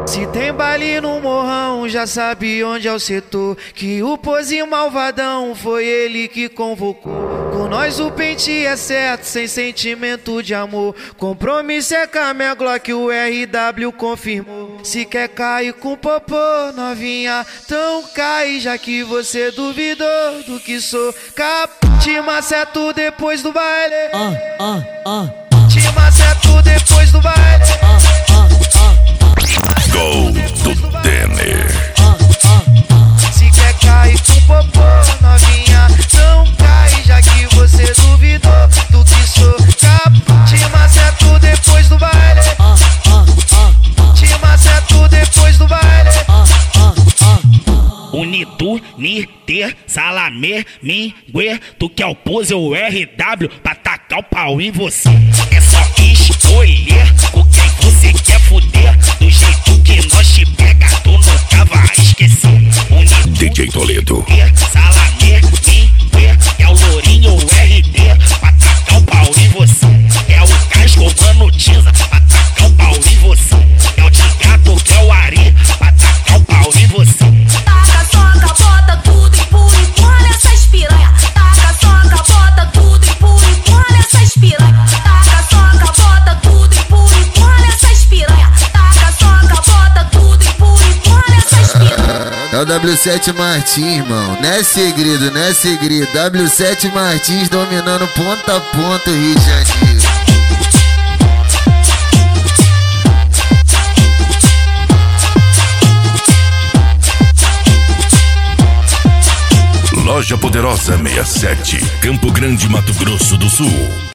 Se tem baile no morrão, já sabe onde é o setor. Que o pose malvadão foi ele que convocou. Com nós o pente é certo, sem sentimento de amor. Compromisso é com a minha Glock, o RW confirmou. Se quer cair com popô, novinha, então cai. Já que você duvidou do que sou capaz. Te maceto depois do baile. Te maceto depois do baile. Gol do Denner. Se quer cair com popô, novinha, não cai. Já que você duvidou do que sou capaz. Te maceto depois do baile. Te maceto depois do baile. Unitu, Niter, Salamé, Mingue, tu quer o pose ou o RW pra tacar o pau em você. É só escolher com quem você quer fuder. Do jeito que nós te pega, tu nunca vai esquecer. Unitu, DJ Toledo. Salamé, Mingue, é o Lourinho ou o RD pra tacar o pau em você. É o Casco, mano, Tiza pra tacar o pau em você. É o Tigato, que é o Ari pra tacar o pau em você. Taca, soca, bota tudo, empurra, empurra nessas piranha. Taca, soca, bota tudo, empurra, empurra nessas piranha. Taca, soca, bota tudo, empurra, empurra nessas piranha. Taca, soca, bota tudo, empurra, empurra nessas piranha. É o W7 Martins, irmão. Não é segredo, não é segredo. W7 Martins dominando ponta a ponta o Rio de Janeiro. Loja Poderosa 67, Campo Grande, Mato Grosso do Sul.